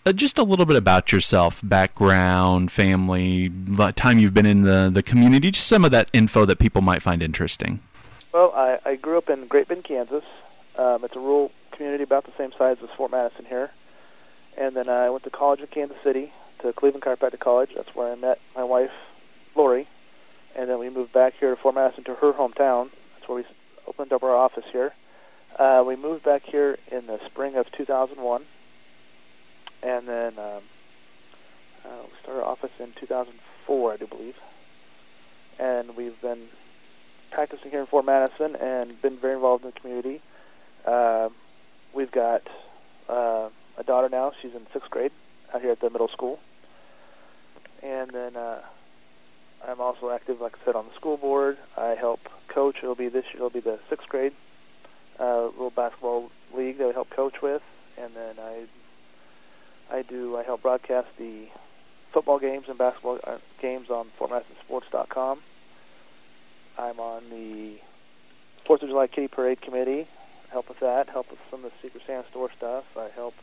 Just a little bit about yourself, background, family, time you've been in the community, just some of that info that people might find interesting. Well, I grew up in Great Bend, Kansas. It's a rural community about the same size as Fort Madison here. And then I went to college in Kansas City, to Cleveland Chiropractic College. That's where I met my wife, Lori. And then we moved back here to Fort Madison, to her hometown. That's where we opened up our office here. We moved back here in the spring of 2001. And then we started our office in 2004, I do believe. And we've been practicing here in Fort Madison and been very involved in the community. We've got a daughter now. She's in 6th grade out here at the middle school. And then I'm also active, like I said, on the school board. I help coach. This year it'll be the 6th grade little basketball league that I help coach with. And then I help broadcast the football games and basketball games on FortMadisonSports.com. I'm on the 4th of July Kitty Parade Committee. Help with that. Help with some of the Secret Santa store stuff. I help,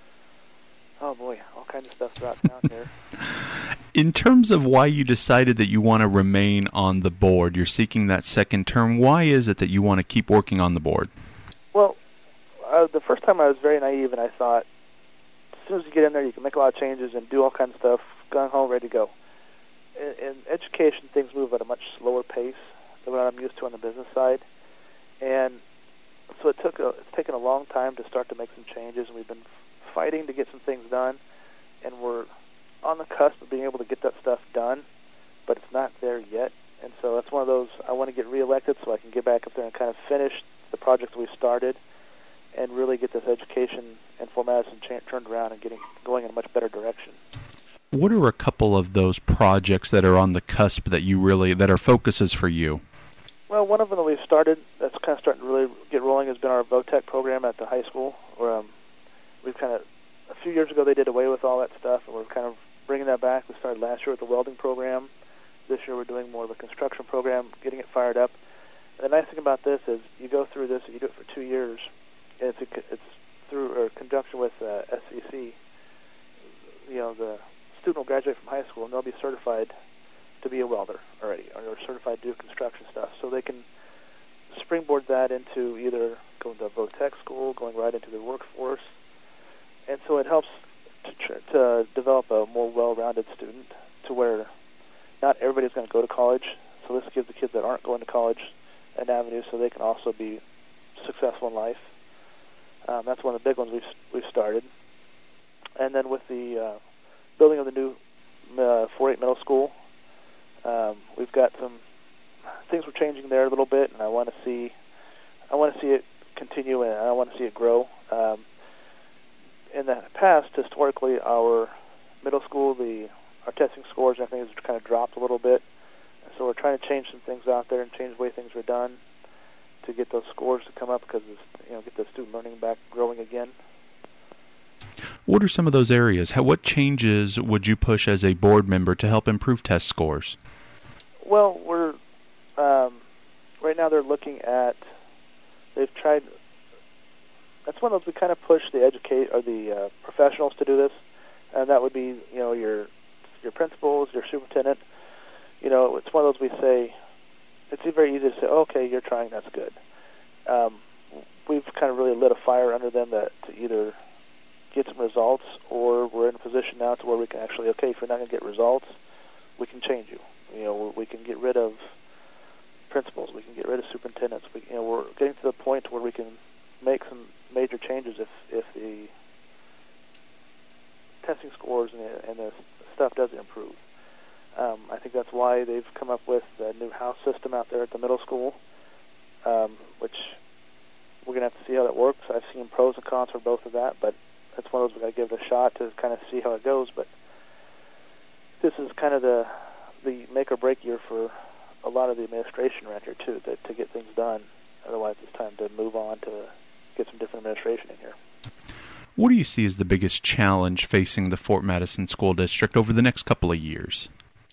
all kinds of stuff throughout town here. In terms of why you decided that you want to remain on the board, you're seeking that second term. Why is it that you want to keep working on the board? Well, the first time I was very naive, and I thought, as soon as you get in there, you can make a lot of changes and do all kinds of stuff, gung ho, ready to go. In education, things move at a much slower pace than what I'm used to on the business side. And so it's taken a long time to start to make some changes, and we've been fighting to get some things done, and we're on the cusp of being able to get that stuff done, but it's not there yet. And so that's one of those, I want to get reelected so I can get back up there and kind of finish the projects we started and really get this education in Fort Madison turned around and going in a much better direction. What are a couple of those projects that are on the cusp that are focuses for you? Well, one of them that we've started that's kind of starting to really get rolling has been our VOTEC program at the high school, where we've kind of, a few years ago they did away with all that stuff, and we're kind of bringing that back. We started last year with the welding program. This year we're doing more of a construction program, getting it fired up. And the nice thing about this is you go through this, and you do it for 2 years, and it's through conjunction with SEC. You know, the student will graduate from high school, and they'll be certified to be a welder already, or they're certified to do construction stuff. So they can springboard that into either going to a VOTEC school, going right into the workforce. And so it helps to develop a more well-rounded student to where not everybody's going to go to college. So this gives the kids that aren't going to college an avenue so they can also be successful in life. That's one of the big ones we've started. And then with the building of the new 4-8 middle school, we've got some things we're changing there a little bit, and I want to see it continue, and I want to see it grow. In the past, historically, our middle school, our testing scores and everything has kind of dropped a little bit. So we're trying to change some things out there and change the way things are done to get those scores to come up, because get the student learning back growing again. What are some of those areas? What changes would you push as a board member to help improve test scores? Well, we're right now they're looking at. They've tried. That's one of those we kind of push the professionals to do this, and that would be your principals, your superintendent. It's one of those we say. It's very easy to say, okay, you're trying, that's good. We've kind of really lit a fire under them to either get some results, or we're in a position now to where we can actually, okay, if you're not going to get results, we can change you. We can get rid of principals, we can get rid of superintendents. We're getting to the point where we can make some major changes if the testing scores and the stuff doesn't improve. I think that's why they've come up with a new house system out there at the middle school, which we're going to have to see how that works. I've seen pros and cons for both of that, but that's one of those we've got to give it a shot to kind of see how it goes. But this is kind of the make or break year for a lot of the administration around here, too, to get things done. Otherwise, it's time to move on to get some different administration in here. What do you see as the biggest challenge facing the Fort Madison School District over the next couple of years?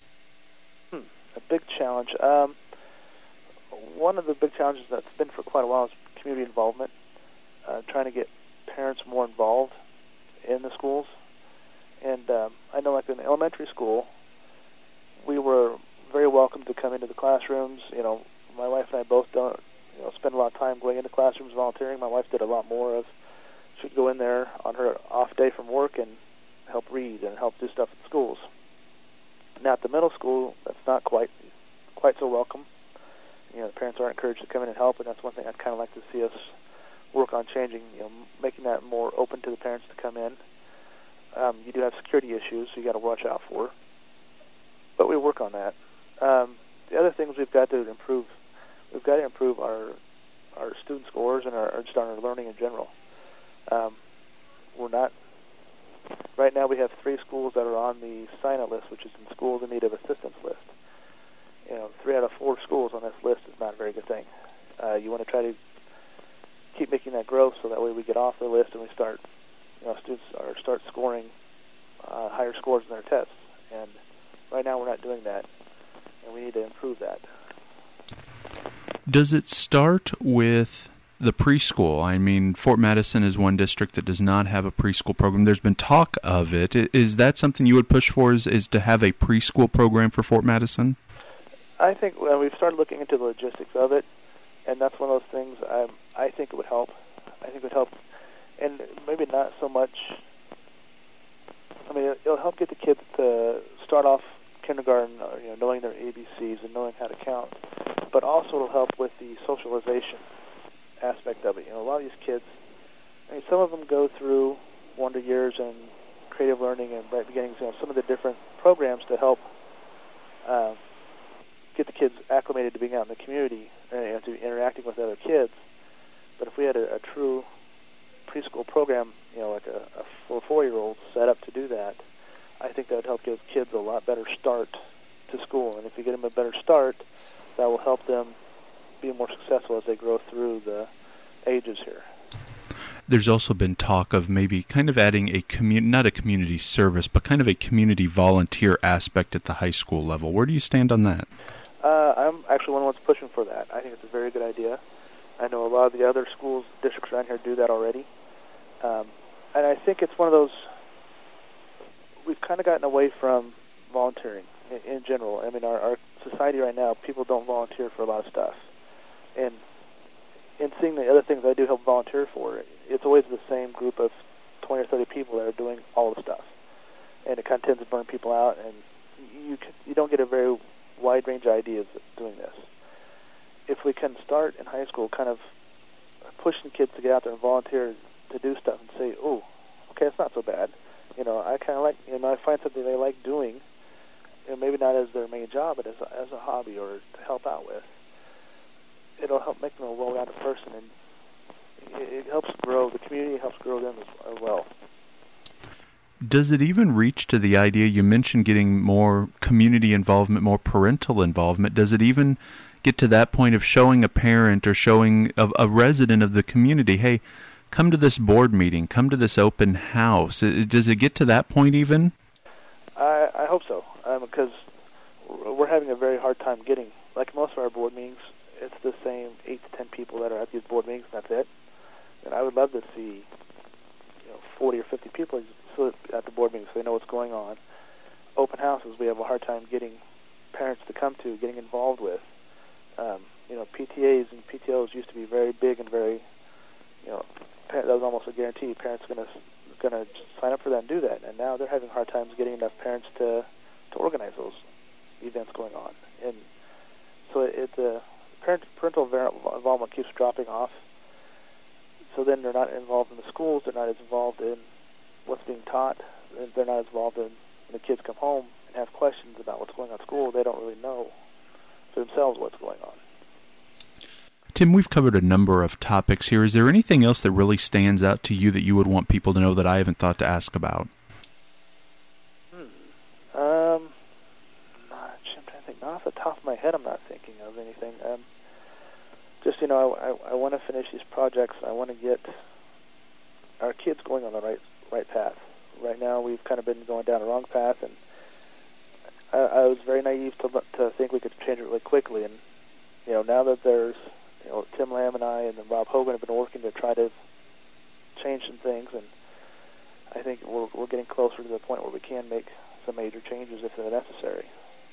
A big challenge. One of the big challenges that's been for quite a while is community involvement, trying to get parents more involved in the schools. And I know, like in elementary school, we were very welcome to come into the classrooms. My wife and I both don't, spend a lot of time going into classrooms volunteering. My wife did a lot more of, she'd go in there on her off day from work and help read and help do stuff at schools. Now at the middle school, that's not quite so welcome. The parents aren't encouraged to come in and help, and that's one thing I'd kind of like to see us work on changing, making that more open to the parents to come in. You do have security issues, so you got to watch out for. But we work on that. The other things we've got to improve our student scores and just our learning in general. We're not right now. We have 3 schools that are on the SINA list, which is in schools in need of assistance list. 3 out of 4 schools on this list is not a very good thing. You want to try to keep making that grow, so that way we get off the list and we start, students start scoring higher scores in their tests. And right now we're not doing that, and we need to improve that. Does it start with the preschool? I mean, Fort Madison is one district that does not have a preschool program. There's been talk of it. Is that something you would push for, is to have a preschool program for Fort Madison? I think we've started looking into the logistics of it, and that's one of those things I think it would help. I think it would help, and maybe not so much. I mean, it'll help get the kids to start off kindergarten, knowing their ABCs and knowing how to count, but also it'll help with the socialization aspect of it. A lot of these kids, some of them go through Wonder Years and Creative Learning and Bright Beginnings, some of the different programs to help get the kids acclimated to being out in the community and to interacting with other kids. But if we had a true preschool program, like for 4-year-olds set up to do that, I think that would help give kids a lot better start to school. And if you get them a better start, that will help them be more successful as they grow through the ages here. There's also been talk of maybe kind of adding not a community service, but kind of a community volunteer aspect at the high school level. Where do you stand on that? I'm actually one of the ones pushing for that. I think it's a very good idea. I know a lot of the other schools, districts around here do that already. And I think it's one of those, we've kind of gotten away from volunteering in general. I mean, our society right now, people don't volunteer for a lot of stuff. And in seeing the other things I do help volunteer for, it's always the same group of 20 or 30 people that are doing all the stuff. And it kind of tends to burn people out, and you don't get a very wide range of ideas doing this. If we can start in high school kind of pushing kids to get out there and volunteer to do stuff and say, oh, okay, it's not so bad. I kind of like, I find something they like doing, maybe not as their main job, but as a hobby or to help out with. It'll help make them a well-rounded person, and it helps grow the community, it helps grow them as well. Does it even reach to the idea, you mentioned getting more community involvement, more parental involvement, does it even get to that point of showing a parent or showing a resident of the community, hey, come to this board meeting, come to this open house? Does it get to that point even? I hope so, because we're having a very hard time getting, like most of our board meetings, it's the same 8 to 10 people that are at these board meetings, and that's it. And I would love to see 40 or 50 people at the board meetings so they know what's going on. Open houses, we have a hard time getting parents to come to, getting involved with. PTAs and PTOs used to be very big and very, that was almost a guarantee. Parents are going to sign up for that and do that. And now they're having hard times getting enough parents to organize those events going on. And so parental involvement keeps dropping off. So then they're not involved in the schools. They're not as involved in what's being taught. They're not as involved in when the kids come home and have questions about what's going on at school. They don't really know for themselves what's going on. Tim, we've covered a number of topics here. Is there anything else that really stands out to you that you would want people to know that I haven't thought to ask about? I'm trying to think. Off the top of my head, I'm not thinking of anything. I want to finish these projects. I want to get our kids going on the right path. Right now, we've kind of been going down the wrong path, and I was very naive to think we could change it really quickly. And now that there's Tim Lamb and I and then Rob Hogan have been working to try to change some things, and I think we're getting closer to the point where we can make some major changes if they're necessary.